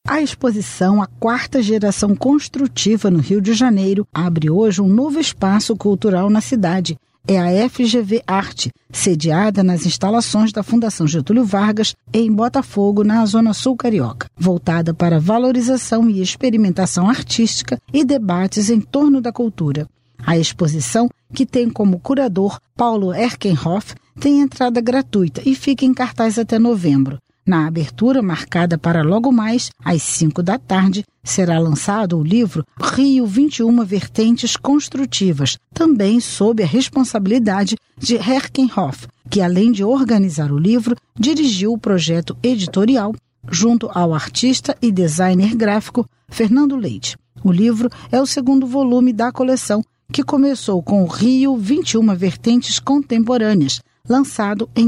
A exposição A Quarta Geração Construtiva no Rio de Janeiro abre hoje um novo espaço cultural na cidade. É a FGV Arte, sediada nas instalações da Fundação Getúlio Vargas, em Botafogo, na Zona Sul Carioca, voltada para valorização e experimentação artística e debates em torno da cultura. A exposição, que tem como curador Paulo Erkenhoff, tem entrada gratuita e fica em cartaz até novembro. Na abertura, marcada para logo mais, às 5 da tarde, será lançado o livro Rio 21 Vertentes Construtivas, também sob a responsabilidade de Erkenhoff, que além de organizar o livro, dirigiu o projeto editorial junto ao artista e designer gráfico Fernando Leite. O livro é o segundo volume da coleção, que começou com o Rio 21 Vertentes Contemporâneas, lançado em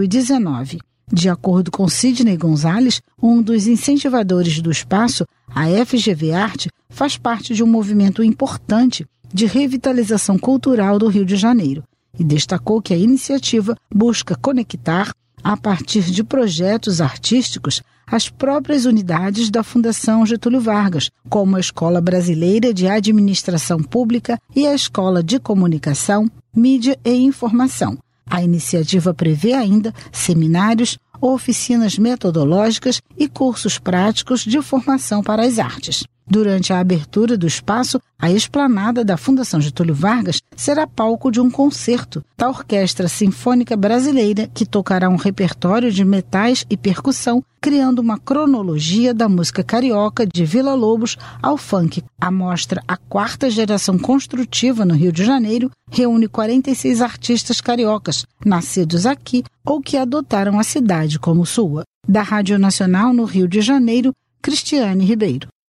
2019. De acordo com Sidney Gonzalez, um dos incentivadores do espaço, a FGV Arte faz parte de um movimento importante de revitalização cultural do Rio de Janeiro e destacou que a iniciativa busca conectar, a partir de projetos artísticos, as próprias unidades da Fundação Getúlio Vargas, como a Escola Brasileira de Administração Pública e a Escola de Comunicação, Mídia e Informação. A iniciativa prevê ainda seminários, oficinas metodológicas e cursos práticos de formação para as artes. Durante a abertura do espaço, a esplanada da Fundação Getúlio Vargas será palco de um concerto da Orquestra Sinfônica Brasileira, que tocará um repertório de metais e percussão, criando uma cronologia da música carioca de Vila Lobos ao funk. A mostra A Quarta Geração Construtiva no Rio de Janeiro reúne 46 artistas cariocas, nascidos aqui ou que adotaram a cidade como sua. Da Rádio Nacional no Rio de Janeiro, Cristiane Ribeiro.